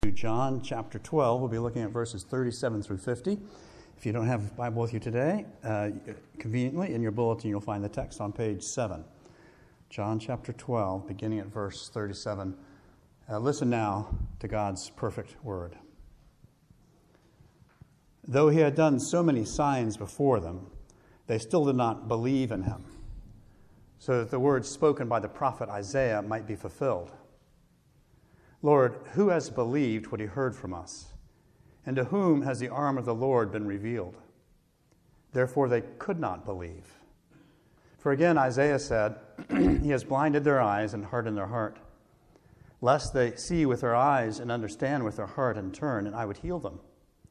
John chapter 12. We'll be looking at verses 37 through 50. If you don't have a Bible with you today, conveniently in your bulletin you'll find the text on page 7. John chapter 12, beginning at verse 37. Listen now to God's perfect word. Though he had done so many signs before them, they still did not believe in him, so that the words spoken by the prophet Isaiah might be fulfilled. Lord, who has believed what he heard from us? And to whom has the arm of the Lord been revealed? Therefore they could not believe. For again Isaiah said, He has blinded their eyes and hardened their heart, lest they see with their eyes and understand with their heart and turn, and I would heal them.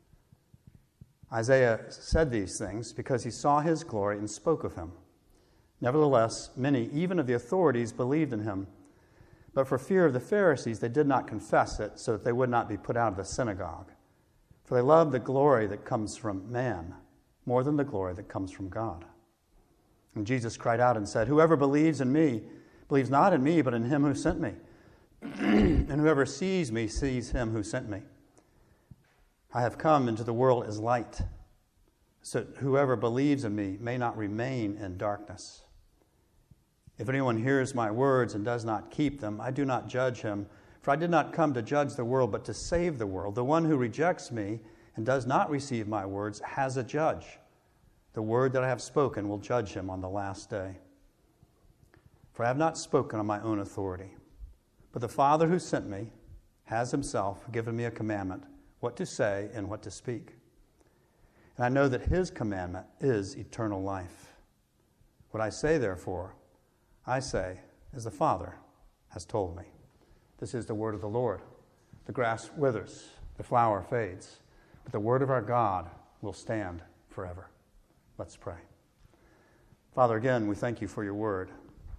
Isaiah said these things because he saw his glory and spoke of him. Nevertheless, many, even of the authorities, believed in him. But for fear of the Pharisees, they did not confess it, so that they would not be put out of the synagogue. For they loved the glory that comes from man more than the glory that comes from God. And Jesus cried out and said, Whoever believes in me, believes not in me, but in him who sent me. And whoever sees me, sees him who sent me. I have come into the world as light, so that whoever believes in me may not remain in darkness. If anyone hears my words and does not keep them, I do not judge him, for I did not come to judge the world, but to save the world. The one who rejects me and does not receive my words has a judge. The word that I have spoken will judge him on the last day. For I have not spoken on my own authority, but the Father who sent me has himself given me a commandment, what to say and what to speak. And I know that his commandment is eternal life. What I say, therefore, I say, as the Father has told me. This is the word of the Lord. The grass withers, the flower fades, but the word of our God will stand forever. Let's pray. Father, again, we thank you for your word.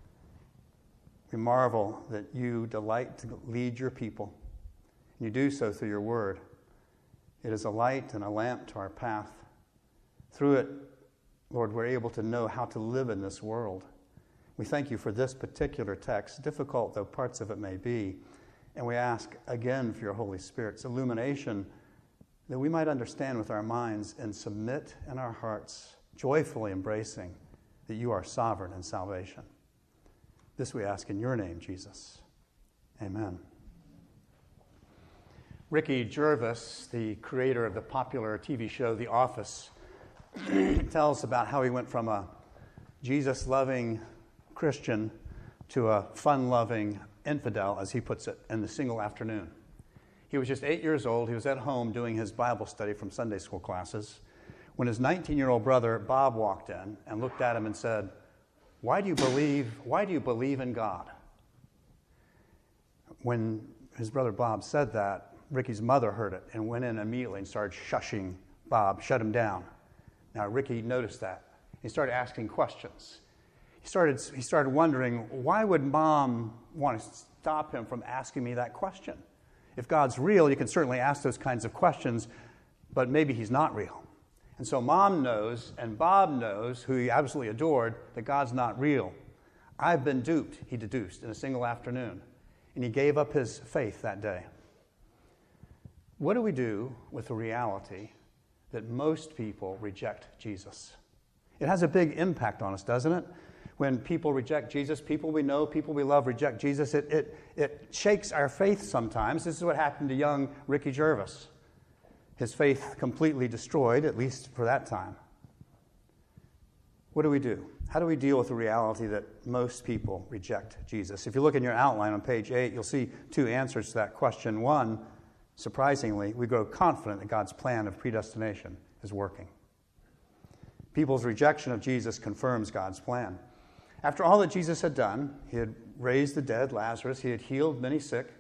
We marvel that you delight to lead your people, and you do so through your word. It is a light and a lamp to our path. Through it, Lord, we're able to know how to live in this world. We thank you for this particular text, difficult though parts of it may be, and we ask again for your Holy Spirit's illumination that we might understand with our minds and submit in our hearts, joyfully embracing that you are sovereign in salvation. This we ask in your name, Jesus. Amen. Ricky Gervais, the creator of the popular TV show The Office, tells about how he went from a Jesus-loving Christian to a fun-loving infidel, as he puts it, in the single afternoon. He was just 8 years old. He was at home doing his Bible study from Sunday school classes when his 19-year-old brother, Bob, walked in and looked at him and said, Why do you believe in God? When his brother Bob said that, Ricky's mother heard it and went in immediately and started shushing Bob, shut him down. Now, Ricky noticed that. He started asking questions. He started wondering, why would Mom want to stop him from asking me that question? If God's real, you can certainly ask those kinds of questions, but maybe he's not real. And so Mom knows, and Bob knows, who he absolutely adored, that God's not real. I've been duped, he deduced, in a single afternoon. And he gave up his faith that day. What do we do with the reality that most people reject Jesus? It has a big impact on us, doesn't it? When people reject Jesus, people we know, people we love reject Jesus, it shakes our faith sometimes. This is what happened to young Ricky Gervais. His faith completely destroyed, at least for that time. What do we do? How do we deal with the reality that most people reject Jesus? If you look in your outline on page 8, you'll see two answers to that question. One, surprisingly, we grow confident that God's plan of predestination is working. People's rejection of Jesus confirms God's plan. After all that Jesus had done, he had raised the dead, Lazarus, he had healed many sick,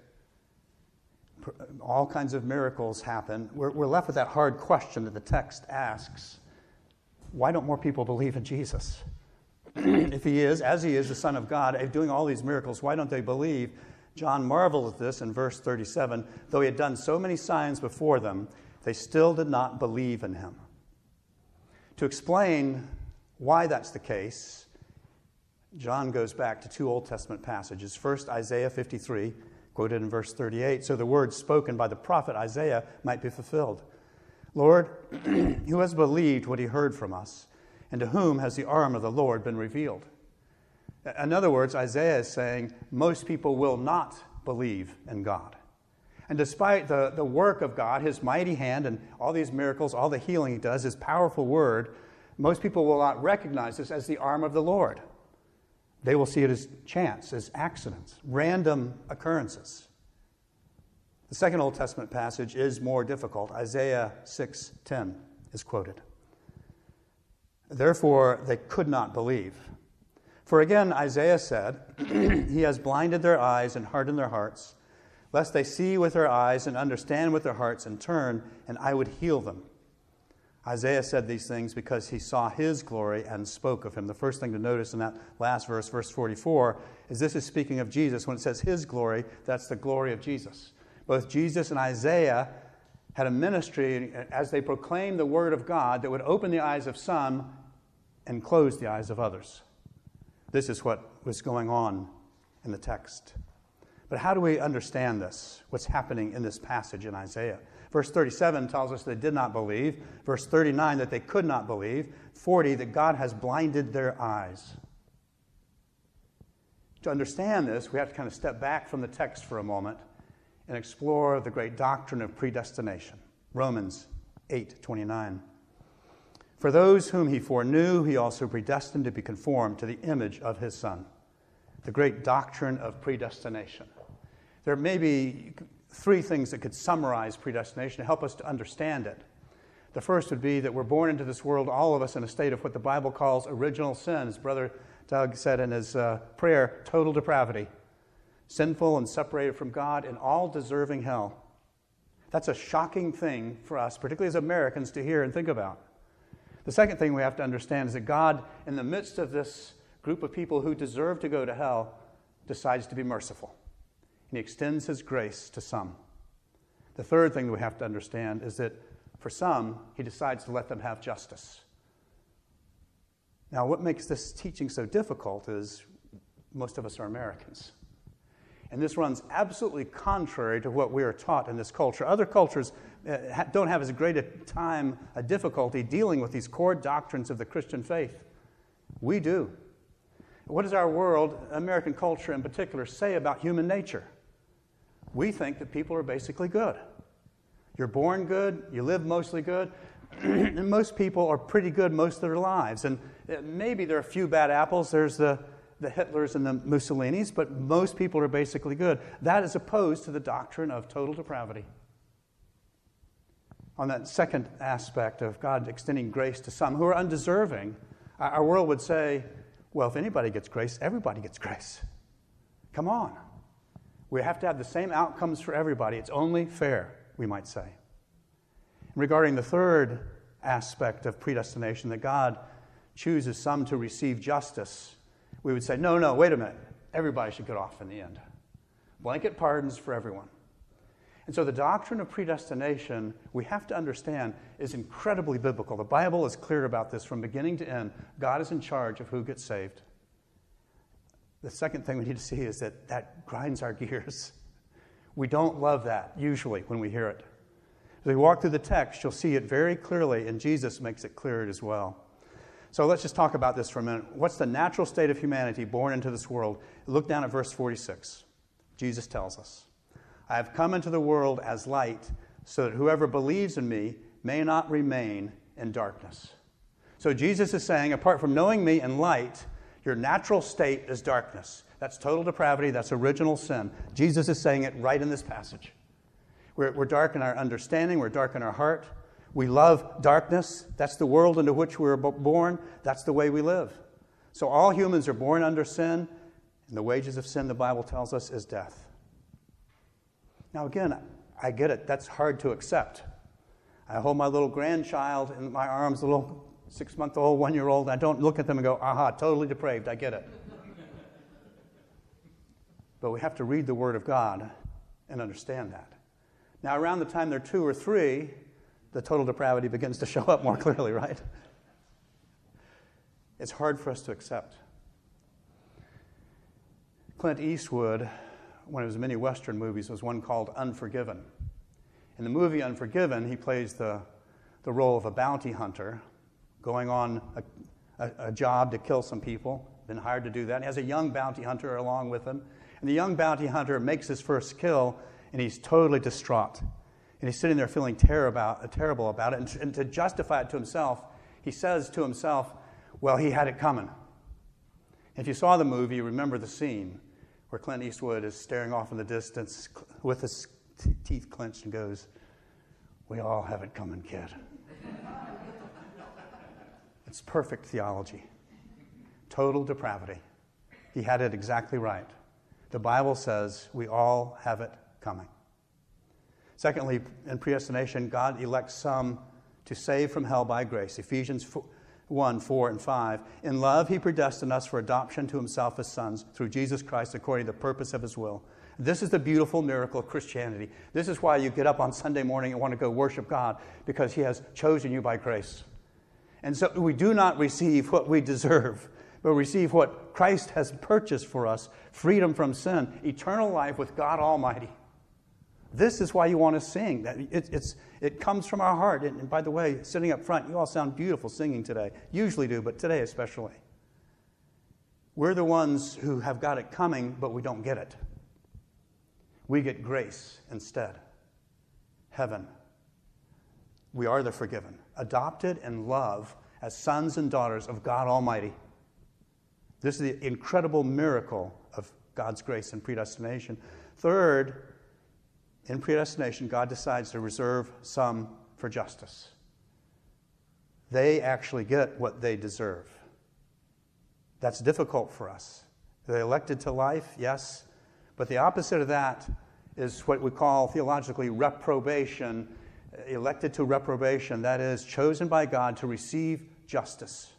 all kinds of miracles happen. We're left with that hard question that the text asks. Why don't more people believe in Jesus? If he is, as he is, the Son of God, doing all these miracles, why don't they believe? John marveled at this in verse 37. Though he had done so many signs before them, they still did not believe in him. To explain why that's the case, John goes back to two Old Testament passages. First, Isaiah 53, quoted in verse 38, so the words spoken by the prophet Isaiah might be fulfilled. Lord, who has believed what he heard from us, and to whom has the arm of the Lord been revealed? In other words, Isaiah is saying most people will not believe in God. And despite the work of God, his mighty hand and all these miracles, all the healing he does, his powerful word, most people will not recognize this as the arm of the Lord. They will see it as chance, as accidents, random occurrences. The second Old Testament passage is more difficult. Isaiah 6:10 is quoted. Therefore, they could not believe. For again, Isaiah said, he has blinded their eyes and hardened their hearts, lest they see with their eyes and understand with their hearts and turn, and I would heal them. Isaiah said these things because he saw his glory and spoke of him. The first thing to notice in that last verse, verse 44, is this is speaking of Jesus. When it says his glory, that's the glory of Jesus. Both Jesus and Isaiah had a ministry as they proclaimed the word of God that would open the eyes of some and close the eyes of others. This is what was going on in the text. But how do we understand this? What's happening in this passage in Isaiah? Verse 37 tells us they did not believe. Verse 39 that they could not believe. 40 that God has blinded their eyes. To understand this, we have to kind of step back from the text for a moment and explore the great doctrine of predestination. Romans 8:29. For those whom he foreknew, he also predestined to be conformed to the image of his Son. The great doctrine of predestination. There may be three things that could summarize predestination to help us to understand it. The first would be that we're born into this world, all of us, in a state of what the Bible calls original sin. As Brother Doug said in his prayer, total depravity. Sinful and separated from God and all deserving hell. That's a shocking thing for us, particularly as Americans, to hear and think about. The second thing we have to understand is that God, in the midst of this group of people who deserve to go to hell, decides to be merciful. And he extends his grace to some. The third thing that we have to understand is that for some, he decides to let them have justice. Now, what makes this teaching so difficult is most of us are Americans. And this runs absolutely contrary to what we are taught in this culture. Other cultures don't have as great a difficulty dealing with these core doctrines of the Christian faith. We do. What does our world, American culture in particular, say about human nature? We think that people are basically good. You're born good, you live mostly good, and most people are pretty good most of their lives. And maybe there are a few bad apples. There's the Hitlers and the Mussolinis, but most people are basically good. That is opposed to the doctrine of total depravity. On that second aspect of God extending grace to some who are undeserving, our world would say, well, if anybody gets grace, everybody gets grace. Come on. We have to have the same outcomes for everybody. It's only fair, we might say. Regarding the third aspect of predestination, that God chooses some to receive justice, we would say, no, wait a minute. Everybody should get off in the end. Blanket pardons for everyone. And so the doctrine of predestination, we have to understand, is incredibly biblical. The Bible is clear about this from beginning to end. God is in charge of who gets saved. The second thing we need to see is that grinds our gears. We don't love that, usually, when we hear it. As we walk through the text, you'll see it very clearly, and Jesus makes it clear as well. So let's just talk about this for a minute. What's the natural state of humanity born into this world? Look down at verse 46. Jesus tells us, I have come into the world as light, so that whoever believes in me may not remain in darkness. So Jesus is saying, apart from knowing me in light, your natural state is darkness. That's total depravity. That's original sin. Jesus is saying it right in this passage. We're dark in our understanding. We're dark in our heart. We love darkness. That's the world into which we were born. That's the way we live. So all humans are born under sin, and the wages of sin, the Bible tells us, is death. Now again, I get it. That's hard to accept. I hold my little grandchild in my arms, a little 6-month-old, 1-year-old. I don't look at them and go, aha, totally depraved. I get it. But we have to read the Word of God and understand that. Now, around the time they're 2 or 3, the total depravity begins to show up more clearly, right? It's hard for us to accept. Clint Eastwood one of his many Western movies was one called Unforgiven. In the movie Unforgiven, he plays the role of a bounty hunter going on a job to kill some people, been hired to do that. And he has a young bounty hunter along with him. And the young bounty hunter makes his first kill, and he's totally distraught. And he's sitting there feeling terrible about it. And to justify it to himself, he says to himself, well, he had it coming. If you saw the movie, you remember the scene where Clint Eastwood is staring off in the distance with his teeth clenched and goes, we all have it coming, kid. It's perfect theology. Total depravity. He had it exactly right. The Bible says we all have it coming. Secondly, in predestination, God elects some to save from hell by grace. Ephesians 1, 4, and 5. In love, he predestined us for adoption to himself as sons through Jesus Christ according to the purpose of his will. This is the beautiful miracle of Christianity. This is why you get up on Sunday morning and want to go worship God, because he has chosen you by grace. And so we do not receive what we deserve, but receive what Christ has purchased for us, freedom from sin, eternal life with God Almighty. This is why you want to sing. It comes from our heart. And by the way, sitting up front, you all sound beautiful singing today. Usually do, but today especially. We're the ones who have got it coming, but we don't get it. We get grace instead. Heaven. We are the forgiven, adopted in love as sons and daughters of God Almighty. This is the incredible miracle of God's grace and predestination. Third, in predestination, God decides to reserve some for justice. They actually get what they deserve. That's difficult for us. They're elected to life, yes, but the opposite of that is what we call theologically reprobation. Elected to reprobation, that is, chosen by God to receive justice.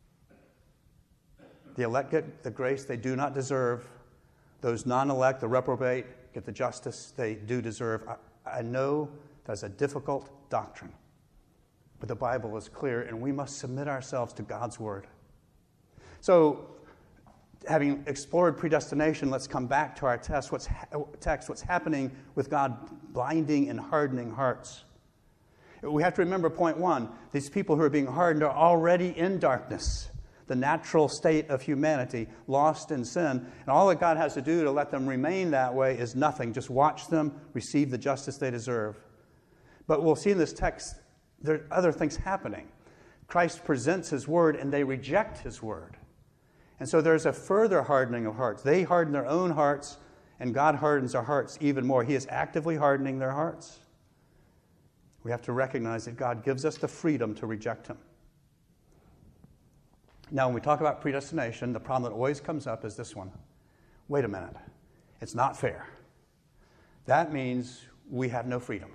The elect get the grace they do not deserve. Those non-elect, the reprobate, get the justice they do deserve. I know that's a difficult doctrine, but the Bible is clear, and we must submit ourselves to God's word. So, having explored predestination, let's come back to our text. What's happening with God blinding and hardening hearts? We have to remember point one. These people who are being hardened are already in darkness, the natural state of humanity, lost in sin. And all that God has to do to let them remain that way is nothing. Just watch them receive the justice they deserve. But we'll see in this text, there are other things happening. Christ presents his word, and they reject his word. And so there's a further hardening of hearts. They harden their own hearts, and God hardens our hearts even more. He is actively hardening their hearts. We have to recognize that God gives us the freedom to reject him. Now, when we talk about predestination, the problem that always comes up is this one. Wait a minute. It's not fair. That means we have no freedom.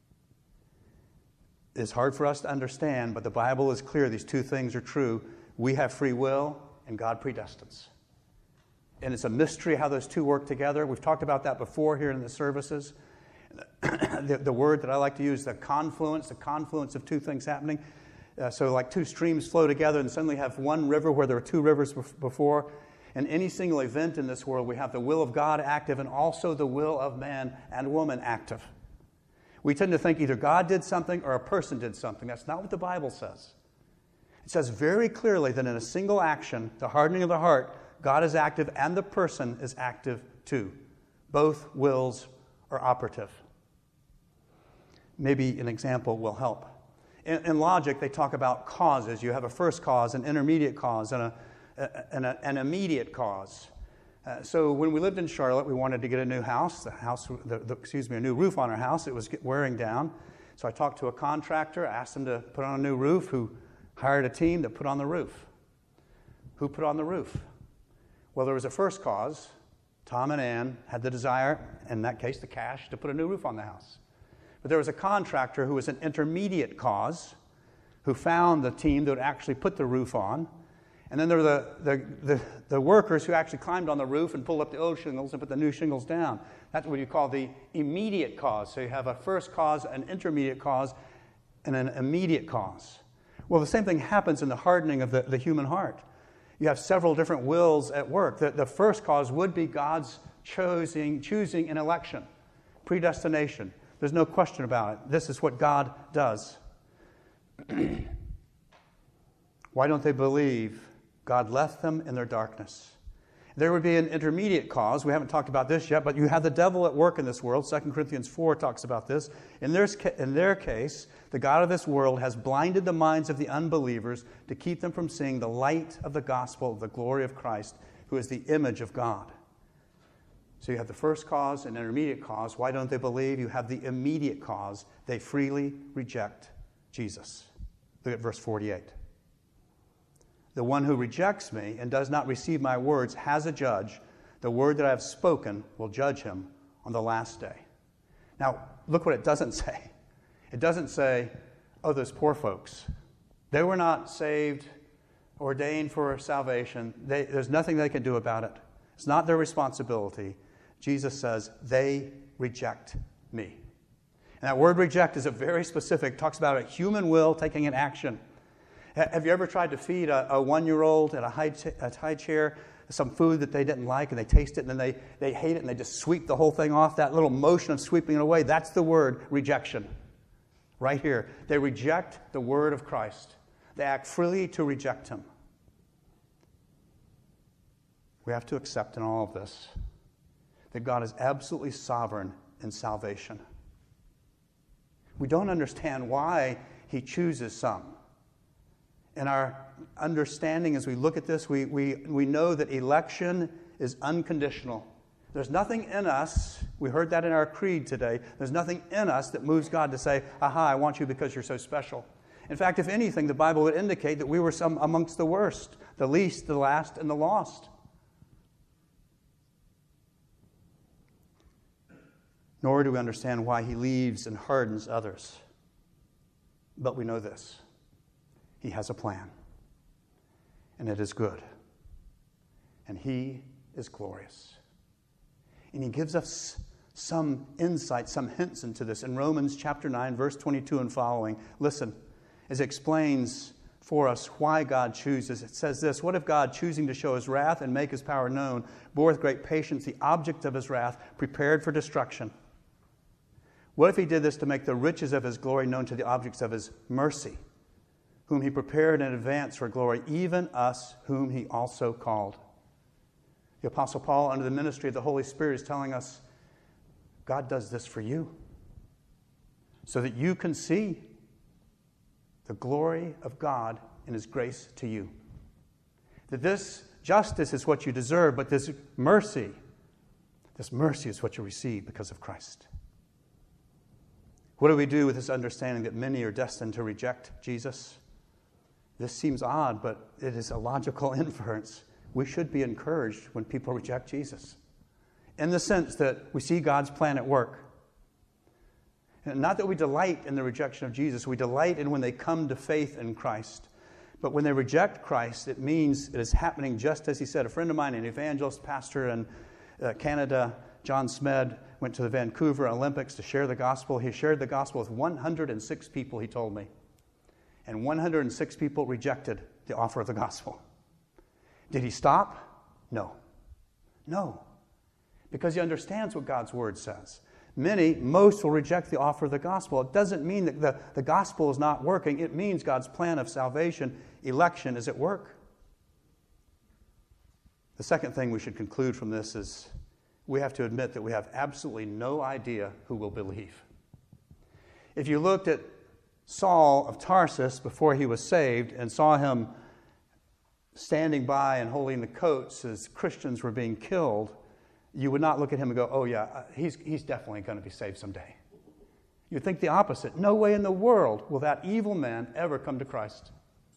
It's hard for us to understand, but the Bible is clear. These two things are true. We have free will, and God predestines. And it's a mystery how those two work together. We've talked about that before here in the services. The word that I like to use, the confluence of two things happening. So like two streams flow together and suddenly have one river where there were two rivers before. In any single event in this world, we have the will of God active and also the will of man and woman active. We tend to think either God did something or a person did something. That's not what the Bible says. It says very clearly that in a single action, the hardening of the heart, God is active and the person is active too. Both wills are operative. Maybe an example will help. In logic, they talk about causes. You have a first cause, an intermediate cause, and an immediate cause. So when we lived in Charlotte, we wanted to get a new house. A new roof on our house. It was wearing down. So I talked to a contractor, asked him to put on a new roof, who hired a team to put on the roof. Who put on the roof? Well, there was a first cause. Tom and Ann had the desire, in that case, the cash, to put a new roof on the house. But there was a contractor who was an intermediate cause, who found the team that would actually put the roof on. And then there were the workers who actually climbed on the roof and pulled up the old shingles and put the new shingles down. That's what you call the immediate cause. So you have a first cause, an intermediate cause, and an immediate cause. Well, the same thing happens in the hardening of the human heart. You have several different wills at work. The first cause would be God's choosing an election, predestination. There's no question about it. This is what God does. Why don't they believe? God left them in their darkness. There would be an intermediate cause. We haven't talked about this yet, but you have the devil at work in this world. 2 Corinthians 4 talks about this. In their case, the God of this world has blinded the minds of the unbelievers to keep them from seeing the light of the gospel of the glory of Christ, who is the image of God. So you have the first cause and intermediate cause. Why don't they believe? You have the immediate cause. They freely reject Jesus. Look at verse 48. The one who rejects me and does not receive my words has a judge. The word that I have spoken will judge him on the last day. Now, look what it doesn't say. It doesn't say, oh, those poor folks. They were not saved, ordained for salvation. There's nothing they can do about it. It's not their responsibility. Jesus says, they reject me. And that word reject is a very specific, talks about a human will taking an action. Have you ever tried to feed a one-year-old at a high chair some food that they didn't like, and they taste it, and then they hate it, and they just sweep the whole thing off? That little motion of sweeping it away, that's the word rejection. Right here. They reject the word of Christ. They act freely to reject him. We have to accept in all of this that God is absolutely sovereign in salvation. We don't understand why he chooses some. In our understanding as we look at this, we know that election is unconditional. There's nothing in us, we heard that in our creed today, there's nothing in us that moves God to say, aha, I want you because you're so special. In fact, if anything, the Bible would indicate that we were some amongst the worst, the least, the last, and the lost. Nor do we understand why he leaves and hardens others. But we know this. He has a plan. And it is good. And he is glorious. And he gives us some insight, some hints into this in Romans chapter 9, verse 22 and following. Listen, as it explains for us why God chooses. It says this, what if God, choosing to show his wrath and make his power known, bore with great patience the object of his wrath, prepared for destruction? What if he did this to make the riches of his glory known to the objects of his mercy, whom he prepared in advance for glory, even us whom he also called? The Apostle Paul, under the ministry of the Holy Spirit, is telling us, God does this for you, so that you can see the glory of God and his grace to you. That this justice is what you deserve, but this mercy is what you receive because of Christ. What do we do with this understanding that many are destined to reject Jesus? This seems odd, but it is a logical inference. We should be encouraged when people reject Jesus, in the sense that we see God's plan at work. And not that we delight in the rejection of Jesus. We delight in when they come to faith in Christ. But when they reject Christ, it means it is happening just as he said. A friend of mine, an evangelist pastor in Canada, John Smed, went to the Vancouver Olympics to share the gospel. He shared the gospel with 106 people, he told me. And 106 people rejected the offer of the gospel. Did he stop? No. No. Because he understands what God's word says. Most will reject the offer of the gospel. It doesn't mean that the gospel is not working. It means God's plan of salvation, election, is at work. The second thing we should conclude from this is we have to admit that we have absolutely no idea who will believe. If you looked at Saul of Tarsus before he was saved and saw him standing by and holding the coats as Christians were being killed, you would not look at him and go, oh yeah, he's definitely going to be saved someday. You'd think the opposite. No way in the world will that evil man ever come to Christ.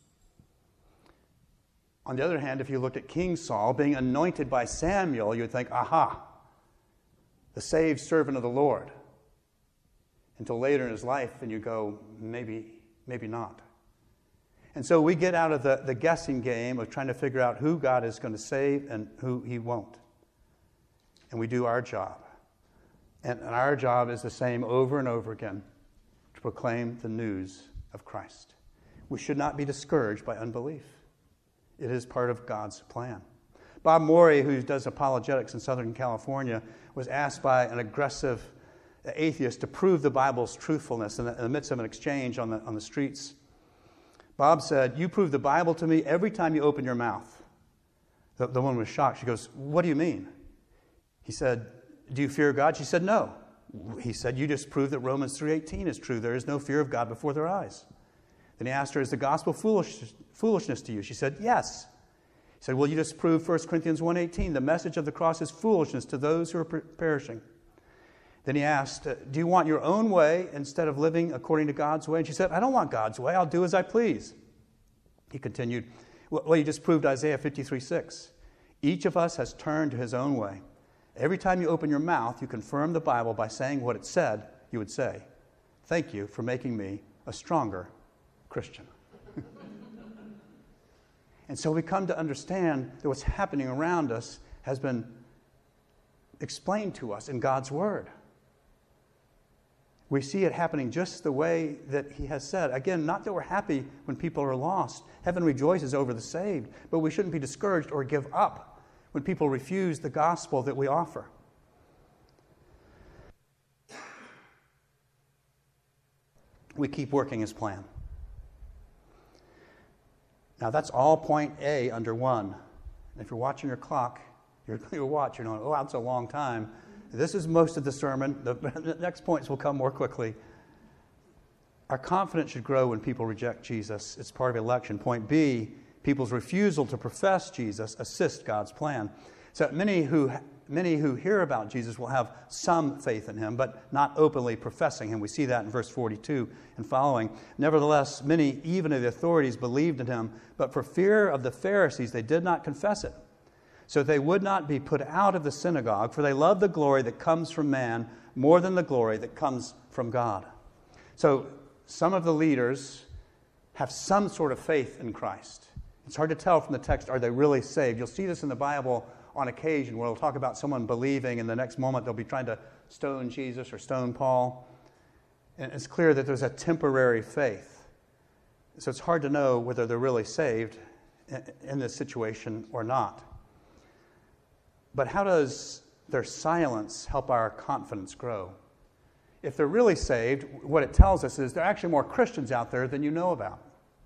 On the other hand, if you looked at King Saul being anointed by Samuel, you'd think, aha, the saved servant of the Lord. Until later in his life, and you go, maybe not. And so we get out of the guessing game of trying to figure out who God is going to save and who he won't. And we do our job. And our job is the same over and over again, to proclaim the news of Christ. We should not be discouraged by unbelief. It is part of God's plan. Bob Morey, who does apologetics in Southern California, was asked by an aggressive atheist to prove the Bible's truthfulness in the midst of an exchange on the streets. Bob said, "You prove the Bible to me every time you open your mouth." The woman was shocked. She goes, "What do you mean?" He said, "Do you fear God?" She said, "No." He said, "You just proved that Romans 3:18 is true. There is no fear of God before their eyes." Then he asked her, "Is the gospel foolishness to you?" She said, "Yes." He said, "Well, you just proved 1 Corinthians 1:18. The message of the cross is foolishness to those who are perishing." Then he asked, "Do you want your own way instead of living according to God's way?" And she said, "I don't want God's way. I'll do as I please." He continued, "Well, you just proved Isaiah 53:6. Each of us has turned to his own way. Every time you open your mouth, you confirm the Bible by saying what it said you would say. Thank you for making me a stronger Christian." And so we come to understand that what's happening around us has been explained to us in God's Word. We see it happening just the way that He has said. Again, not that we're happy when people are lost. Heaven rejoices over the saved, but we shouldn't be discouraged or give up when people refuse the gospel that we offer. We keep working His plan. Now that's all point A under 1. And if you're watching your clock, your watch, you're going, "Oh, that's a long time." This is most of the sermon. The next points will come more quickly. Our confidence should grow when people reject Jesus. It's part of election. Point B, people's refusal to profess Jesus assists God's plan. So many who hear about Jesus will have some faith in Him, but not openly professing Him. We see that in verse 42 and following. "Nevertheless, many, even of the authorities, believed in Him, but for fear of the Pharisees, they did not confess it, so they would not be put out of the synagogue, for they love the glory that comes from man more than the glory that comes from God." So some of the leaders have some sort of faith in Christ. It's hard to tell from the text, are they really saved? You'll see this in the Bible on occasion where it'll talk about someone believing, and the next moment they'll be trying to stone Jesus or stone Paul. And it's clear that there's a temporary faith. So it's hard to know whether they're really saved in this situation or not. But how does their silence help our confidence grow? If they're really saved, what it tells us is there are actually more Christians out there than you know about.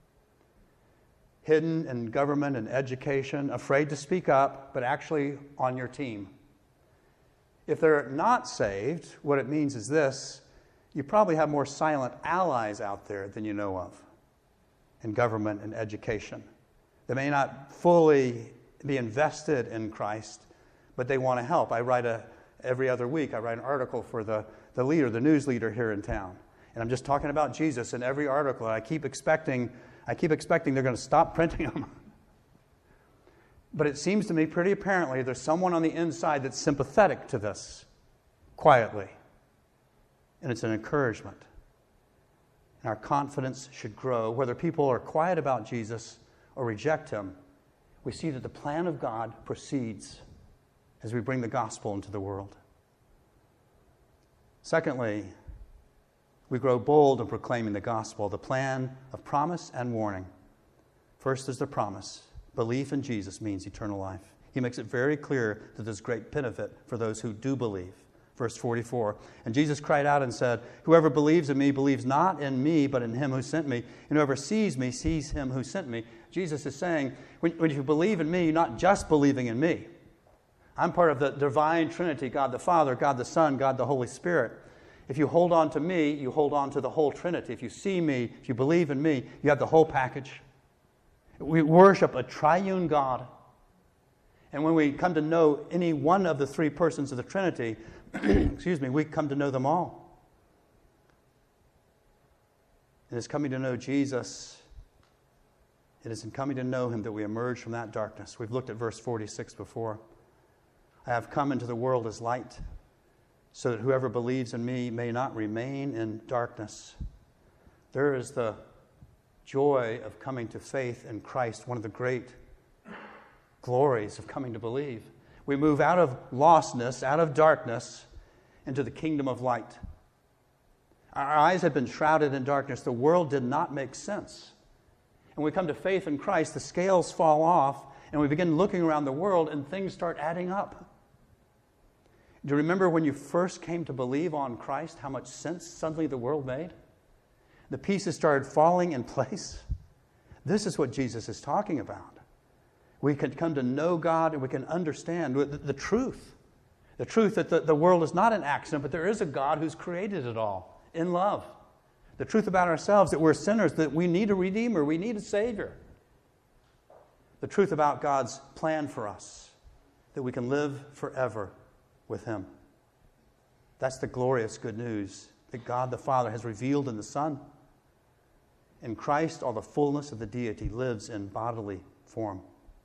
Hidden in government and education, afraid to speak up, but actually on your team. If they're not saved, what it means is this: you probably have more silent allies out there than you know of in government and education. They may not fully be invested in Christ, but they want to help. Every other week, I write an article for the leader, the news leader here in town. And I'm just talking about Jesus in every article. And I keep expecting they're going to stop printing them. But it seems to me pretty apparently there's someone on the inside that's sympathetic to this, quietly. And it's an encouragement. And our confidence should grow. Whether people are quiet about Jesus or reject Him, we see that the plan of God proceeds as we bring the gospel into the world. Secondly, we grow bold in proclaiming the gospel, the plan of promise and warning. First is the promise. Belief in Jesus means eternal life. He makes it very clear that there's great benefit for those who do believe. Verse 44, "And Jesus cried out and said, 'Whoever believes in me believes not in me, but in Him who sent me. And whoever sees me sees Him who sent me.'" Jesus is saying, when you believe in me, you're not just believing in me. I'm part of the divine Trinity, God the Father, God the Son, God the Holy Spirit. If you hold on to me, you hold on to the whole Trinity. If you see me, if you believe in me, you have the whole package. We worship a triune God. And when we come to know any one of the three persons of the Trinity, we come to know them all. It is coming to know Jesus. It is in coming to know Him that we emerge from that darkness. We've looked at verse 46 before. "I have come into the world as light, so that whoever believes in me may not remain in darkness." There is the joy of coming to faith in Christ, one of the great glories of coming to believe. We move out of lostness, out of darkness, into the kingdom of light. Our eyes had been shrouded in darkness. The world did not make sense. And when we come to faith in Christ, the scales fall off, And we begin looking around the world and things start adding up. Do you remember when you first came to believe on Christ, how much sense suddenly the world made? The pieces started falling in place. This is what Jesus is talking about. We can come to know God and we can understand the truth. The truth that the world is not an accident, but there is a God who's created it all in love. The truth about ourselves, that we're sinners, that we need a Redeemer, we need a Savior. The truth about God's plan for us, that we can live forever with Him. That's the glorious good news that God the Father has revealed in the Son. In Christ, all the fullness of the deity lives in bodily form.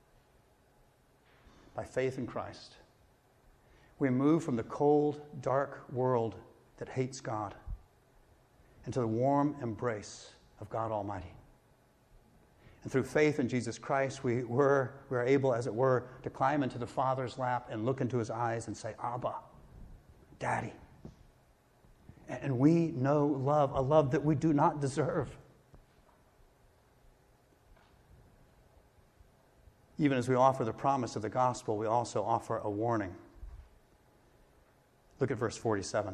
By faith in Christ, we move from the cold, dark world that hates God into the warm embrace of God Almighty. And through faith in Jesus Christ, we are able, as it were, to climb into the Father's lap and look into His eyes and say, Abba, Daddy. And we know love, a love that we do not deserve. Even as we offer the promise of the gospel, we also offer a warning. Look at verse 47.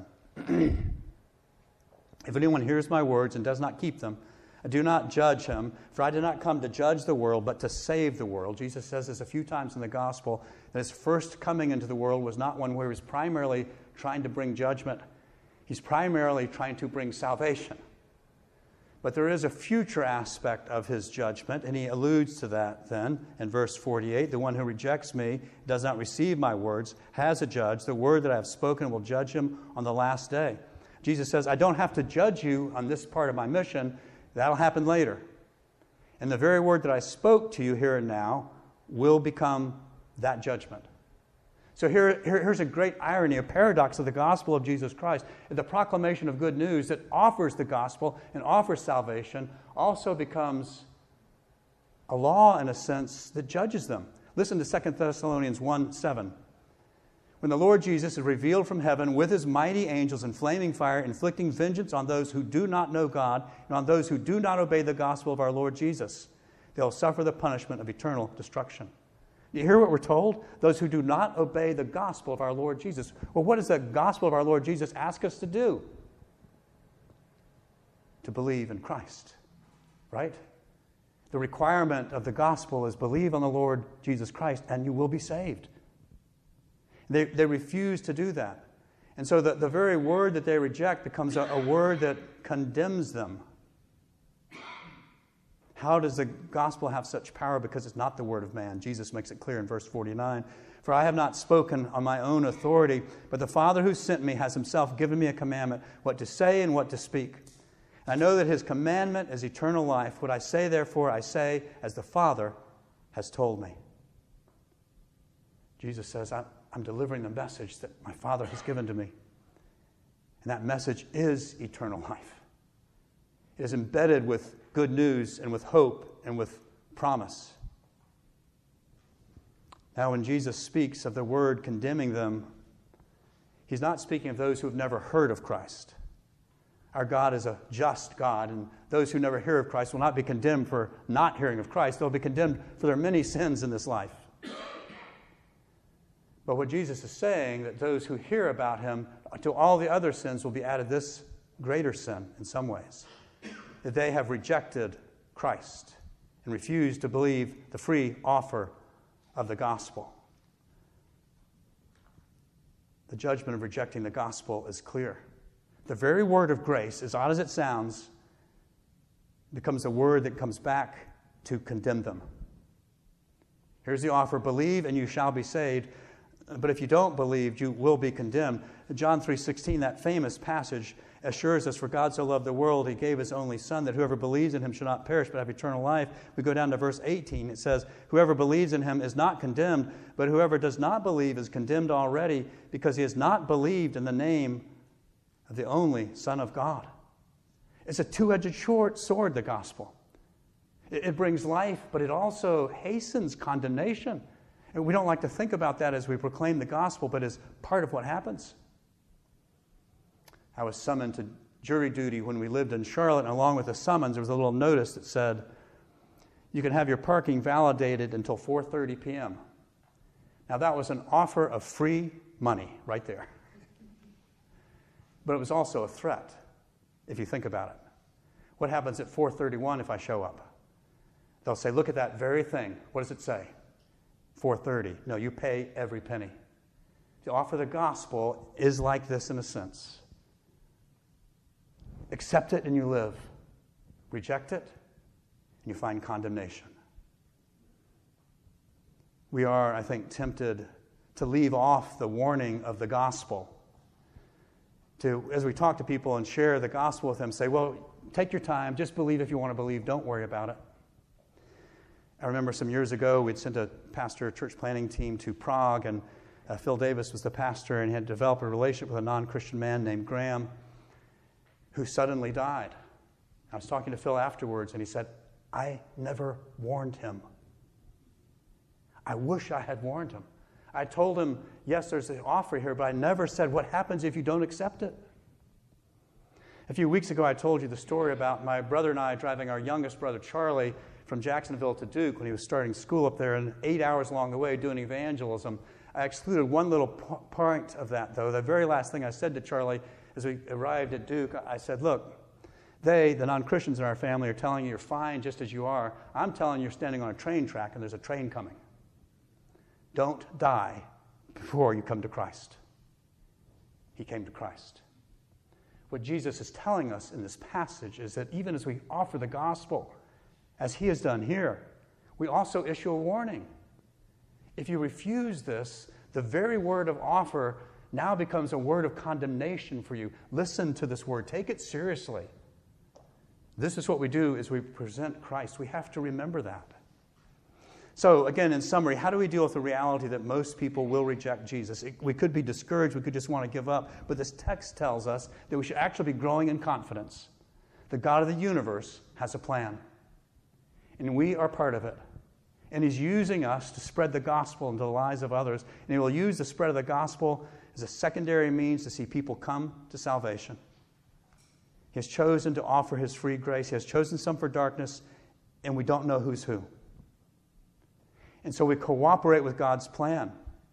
If anyone hears my words and does not keep them, I do not judge him, for I did not come to judge the world, but to save the world. Jesus says this a few times in the gospel, that His first coming into the world was not one where He was primarily trying to bring judgment. He's primarily trying to bring salvation. But there is a future aspect of His judgment, and He alludes to that then in verse 48. The one who rejects me, does not receive my words, has a judge. The word that I have spoken will judge him on the last day. Jesus says, I don't have to judge you on this part of my mission. That'll happen later. And the very word that I spoke to you here and now will become that judgment. So here's a great irony, a paradox of the gospel of Jesus Christ. The proclamation of good news that offers the gospel and offers salvation also becomes a law, in a sense, that judges them. Listen to 2 Thessalonians 1:7. When the Lord Jesus is revealed from heaven with His mighty angels in flaming fire, inflicting vengeance on those who do not know God and on those who do not obey the gospel of our Lord Jesus, they'll suffer the punishment of eternal destruction. You hear what we're told? Those who do not obey the gospel of our Lord Jesus. Well, what does the gospel of our Lord Jesus ask us to do? To believe in Christ, right? The requirement of the gospel is believe on the Lord Jesus Christ and you will be saved. They refuse to do that. And so the very word that they reject becomes a word that condemns them. How does the gospel have such power? Because it's not the word of man. Jesus makes it clear in verse 49. For I have not spoken on my own authority, but the Father who sent me has Himself given me a commandment, what to say and what to speak. And I know that His commandment is eternal life. What I say, therefore, I say as the Father has told me. Jesus says, I'm delivering the message that my Father has given to me. And that message is eternal life. It is embedded with good news and with hope and with promise. Now, when Jesus speaks of the word condemning them, He's not speaking of those who have never heard of Christ. Our God is a just God, and those who never hear of Christ will not be condemned for not hearing of Christ. They'll be condemned for their many sins in this life. But what Jesus is saying, that those who hear about Him, to all the other sins will be added this greater sin in some ways, that they have rejected Christ and refused to believe the free offer of the gospel. The judgment of rejecting the gospel is clear. The very word of grace, as odd as it sounds, becomes a word that comes back to condemn them. Here's the offer: believe and you shall be saved. But if you don't believe, you will be condemned. John 3:16, that famous passage, assures us, for God so loved the world, He gave His only Son, that whoever believes in Him shall not perish but have eternal life. We go down to verse 18. It says, whoever believes in Him is not condemned, but whoever does not believe is condemned already, because he has not believed in the name of the only Son of God. It's a two-edged sword, the gospel. It brings life, but it also hastens condemnation. And we don't like to think about that as we proclaim the gospel, but as part of what happens. I was summoned to jury duty when we lived in Charlotte, and along with the summons, there was a little notice that said, you can have your parking validated until 4:30 p.m. Now, that was an offer of free money right there. But it was also a threat, if you think about it. What happens at 4:31 if I show up? They'll say, look at that very thing. What does it say? 4:30. No, you pay every penny. To offer the gospel is like this in a sense. Accept it and you live. Reject it and you find condemnation. We are, I think, tempted to leave off the warning of the gospel. To, as we talk to people and share the gospel with them, say, well, take your time, just believe if you want to believe, don't worry about it. I remember some years ago, we'd sent a pastor church planning team to Prague, and Phil Davis was the pastor, and he had developed a relationship with a non-Christian man named Graham, who suddenly died. I was talking to Phil afterwards, and he said, I never warned him. I wish I had warned him. I told him, yes, there's an offer here, but I never said, what happens if you don't accept it? A few weeks ago, I told you the story about my brother and I driving our youngest brother, Charlie, from Jacksonville to Duke when he was starting school up there, and 8 hours along the way doing evangelism. I excluded one little part of that, though. The very last thing I said to Charlie as we arrived at Duke, I said, look, the non-Christians in our family, are telling you you're fine just as you are. I'm telling you you're standing on a train track and there's a train coming. Don't die before you come to Christ. He came to Christ. What Jesus is telling us in this passage is that even as we offer the gospel, as he has done here, we also issue a warning. If you refuse this, the very word of offer now becomes a word of condemnation for you. Listen to this word. Take it seriously. This is what we do as we present Christ. We have to remember that. So, again, in summary, how do we deal with the reality that most people will reject Jesus? We could be discouraged. We could just want to give up. But this text tells us that we should actually be growing in confidence. The God of the universe has a plan. And we are part of it. And he's using us to spread the gospel into the lives of others. And he will use the spread of the gospel as a secondary means to see people come to salvation. He has chosen to offer his free grace. He has chosen some for darkness, and we don't know who's who. And so we cooperate with God's plan.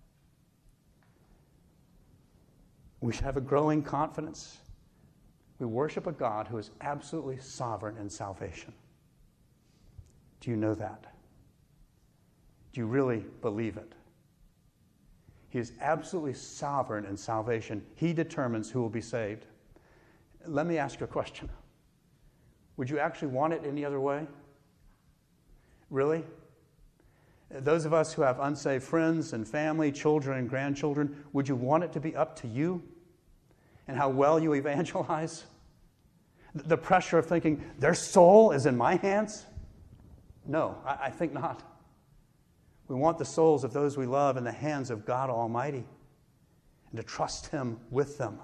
We should have a growing confidence. We worship a God who is absolutely sovereign in salvation. Do you know that? Do you really believe it? He is absolutely sovereign in salvation. He determines who will be saved. Let me ask you a question. Would you actually want it any other way? Really? Those of us who have unsaved friends and family, children and grandchildren, would you want it to be up to you and how well you evangelize? The pressure of thinking, their soul is in my hands? No, I think not. We want the souls of those we love in the hands of God Almighty and to trust him with them.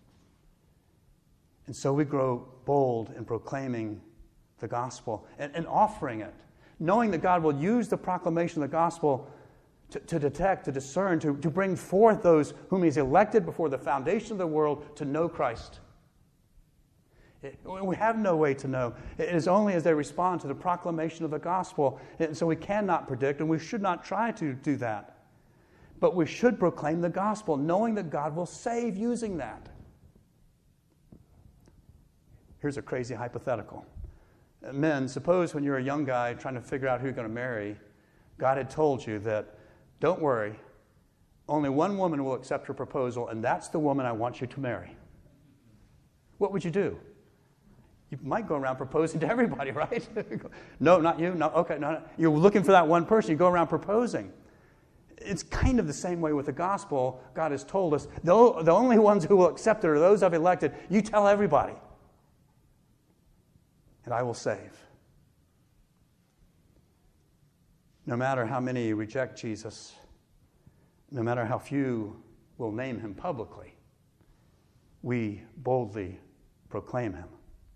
And so we grow bold in proclaiming the gospel and offering it, knowing that God will use the proclamation of the gospel to detect, to discern, to bring forth those whom he's elected before the foundation of the world to know Christ. We have no way to know. It is only as they respond to the proclamation of the gospel. And so we cannot predict, and we should not try to do that. But we should proclaim the gospel, knowing that God will save using that. Here's a crazy hypothetical. Men, suppose when you're a young guy trying to figure out who you're going to marry, God had told you that, don't worry, only one woman will accept your proposal, and that's the woman I want you to marry. What would you do? You might go around proposing to everybody, right? No, not you. No, okay, no. You're looking for that one person. You go around proposing. It's kind of the same way with the gospel. God has told us, the only ones who will accept it are those I've elected. You tell everybody, and I will save. No matter how many reject Jesus, no matter how few will name him publicly, we boldly proclaim him.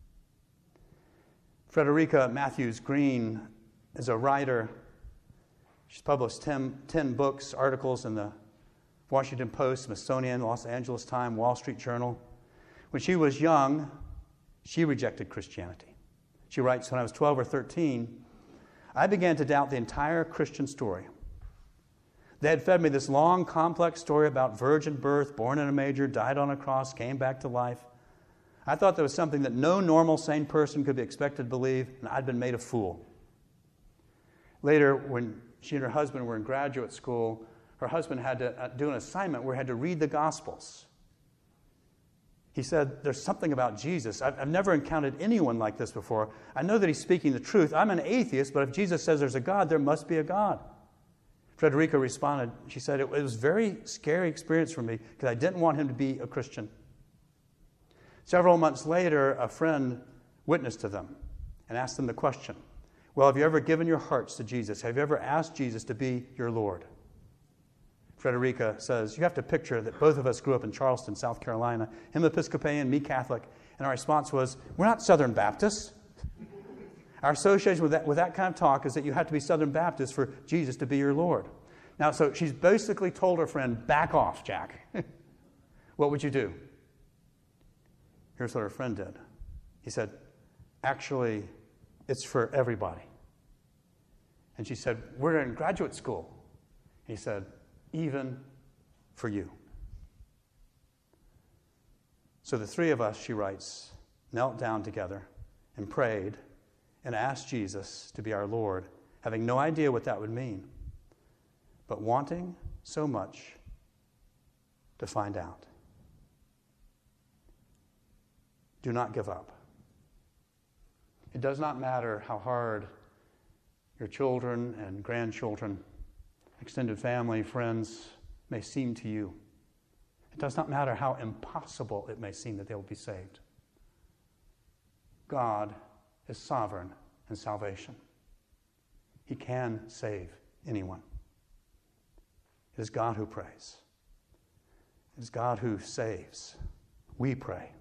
Frederica Matthews Green is a writer. She's published 10 books, articles in the Washington Post, Smithsonian, Los Angeles Times, Wall Street Journal. When she was young, she rejected Christianity. She writes, when I was 12 or 13, I began to doubt the entire Christian story. They had fed me this long, complex story about virgin birth, born in a manger, died on a cross, came back to life. I thought there was something that no normal, sane person could be expected to believe, and I'd been made a fool. Later, when she and her husband were in graduate school, her husband had to do an assignment where he had to read the Gospels. He said, there's something about Jesus. I've never encountered anyone like this before. I know that he's speaking the truth. I'm an atheist, but if Jesus says there's a God, there must be a God. Frederica responded. She said, it was a very scary experience for me because I didn't want him to be a Christian. Several months later, a friend witnessed to them and asked them the question, well, have you ever given your hearts to Jesus? Have you ever asked Jesus to be your Lord? Frederica says, you have to picture that both of us grew up in Charleston, South Carolina, him Episcopalian, me Catholic, and our response was, we're not Southern Baptists. Our association with that kind of talk is that you have to be Southern Baptist for Jesus to be your Lord. Now, so she's basically told her friend, back off, Jack. What would you do? Here's what her friend did. He said, actually, it's for everybody. And she said, we're in graduate school. He said, even for you. So the three of us, she writes, knelt down together and prayed and asked Jesus to be our Lord, having no idea what that would mean, but wanting so much to find out. Do not give up. It does not matter how hard your children and grandchildren, extended family, friends may seem to you. It does not matter how impossible it may seem that they will be saved. God is sovereign in salvation. He can save anyone. It is God who prays. It is God who saves. We pray.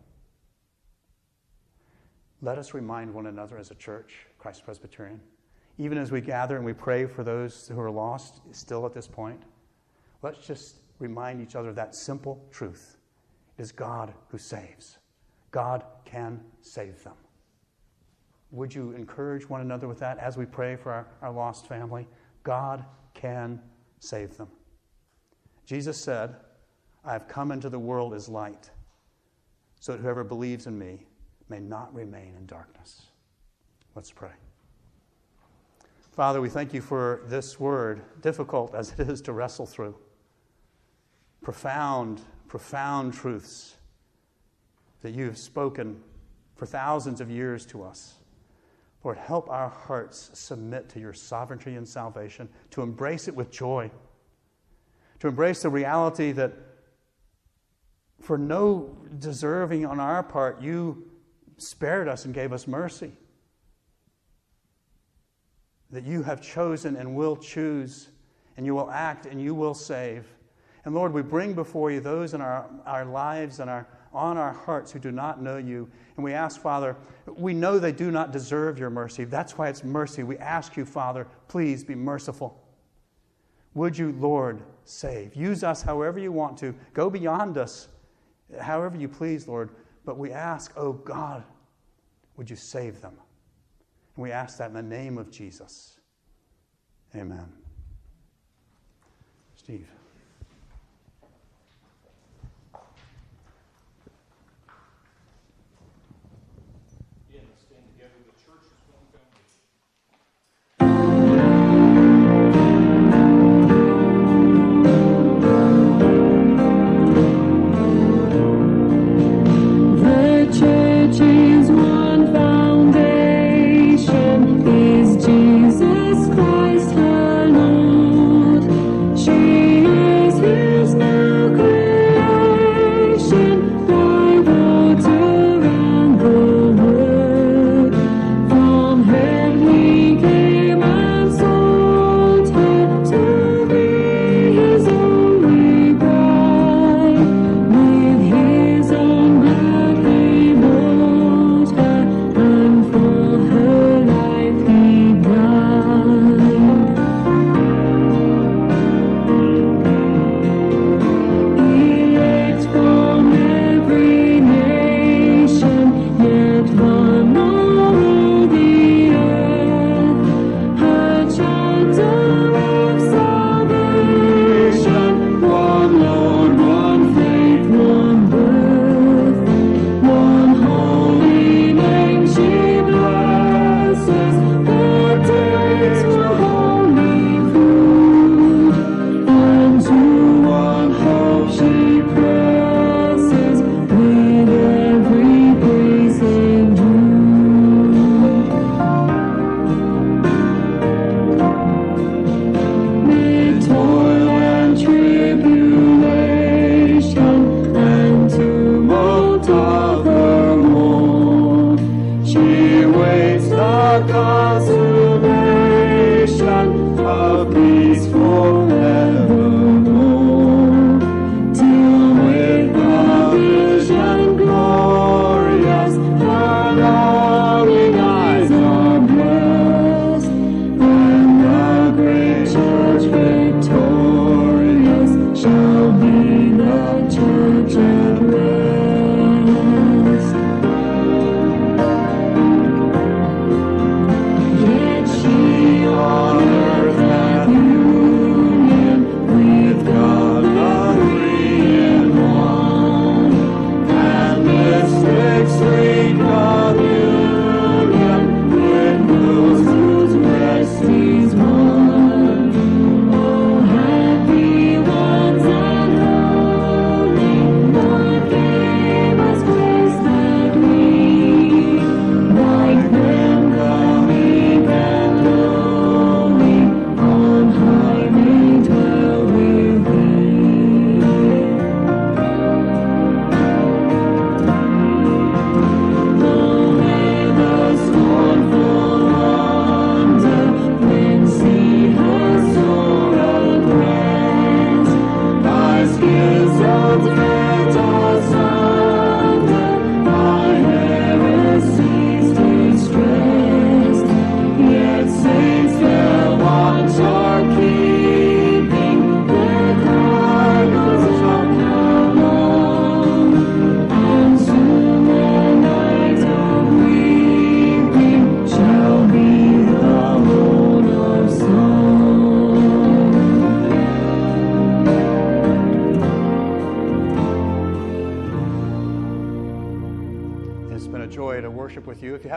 Let us remind one another as a church, Christ Presbyterian, even as we gather and we pray for those who are lost still at this point, let's just remind each other of that simple truth. It is God who saves. God can save them. Would you encourage one another with that as we pray for our lost family? God can save them. Jesus said, I have come into the world as light, so that whoever believes in me may not remain in darkness. Let's pray. Father, we thank you for this word, difficult as it is to wrestle through. Profound, profound truths that you have spoken for thousands of years to us. Lord, help our hearts submit to your sovereignty and salvation, to embrace it with joy, to embrace the reality that for no deserving on our part, you spared us and gave us mercy. That you have chosen and will choose, and you will act and you will save. And Lord, we bring before you those in our lives and on our hearts who do not know you. And we ask, Father, we know they do not deserve your mercy. That's why it's mercy. We ask you, Father, please be merciful. Would you, Lord, save? Use us however you want to. Go beyond us, however you please, Lord. But we ask, oh God, would you save them? And we ask that in the name of Jesus. Amen. Steve.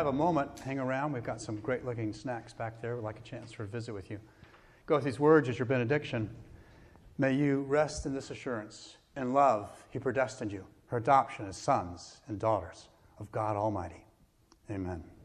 have a moment, hang around. We've got some great-looking snacks back there. We'd like a chance for a visit with you. Go with these words as your benediction. May you rest in this assurance. In love, he predestined you for adoption as sons and daughters of God Almighty. Amen.